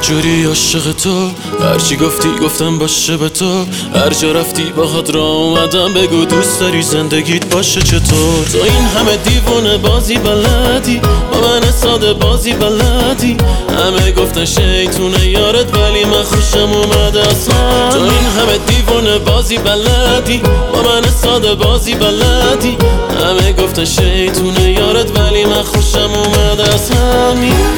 جوری عاشق تو، هرچی گفتی گفتم باشه به تو، هر جا رفتی باهات را اومدم. بگو دوست داری زندگیت باشه چطور؟ تو این همه دیوونه بازی بلدی، با من ساده بازی بلدی. همه گفتن شیطونه یارت ولی من خوشم اومده اصلا. تو این همه دیوونه بازی بلدی، با من ساده بازی بلدی. همه گفتن شیطونه یارت ولی من خوشم اومده اصلا.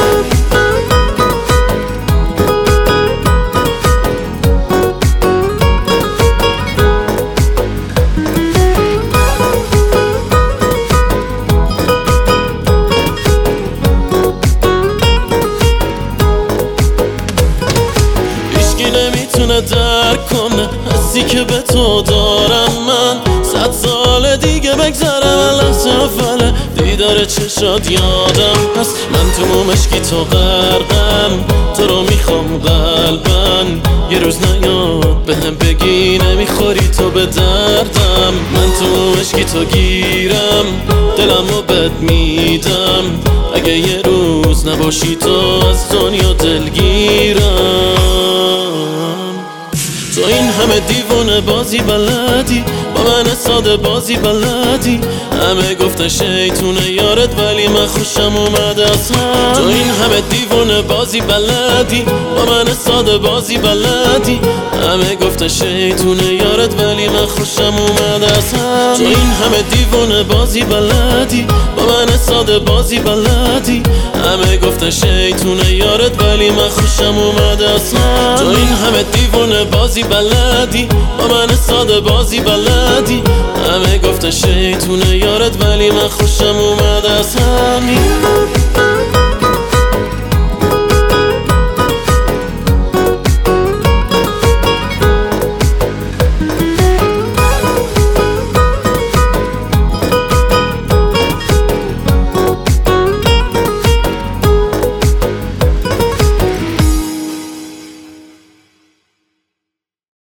نمیتونه درک کنه حسی که به تو دارم من. 100 سال دیگه بگذرم لحظه اول دیدار چشات یادم هست. من تو مشکی تو غرقم، تو رو میخوام قلبم. یه روز نیاد بهم بگی نمیخوری تو به دردم. من تو مشکی تو گیرم، دلمو بد میدم. اگه یه روز نباشی تو از دنیا دلگیرم. تو این همه دیوونه بازی بلدی، با من ساده بازی بلدی. همه گفتن شیطونه یارت ولی من خوشم اومده اصلا. تو این همه دیوونه بازی بلدی، با من ساده بازی بلدی. همه گفتن شیطونه یارت ولی من خوشم اومده اصلا. تو این همه دیوونه بازی بلدی، با من ساده بازی بلدی. همه گفتن شیطونه یارت ولی من خوشم اومده اصلا. تو این همه دیوونه بازی بلدی، با من ساده بازی بلدی. همه گفتن شیطونه یارت ولی من خوشم اومده اصلا.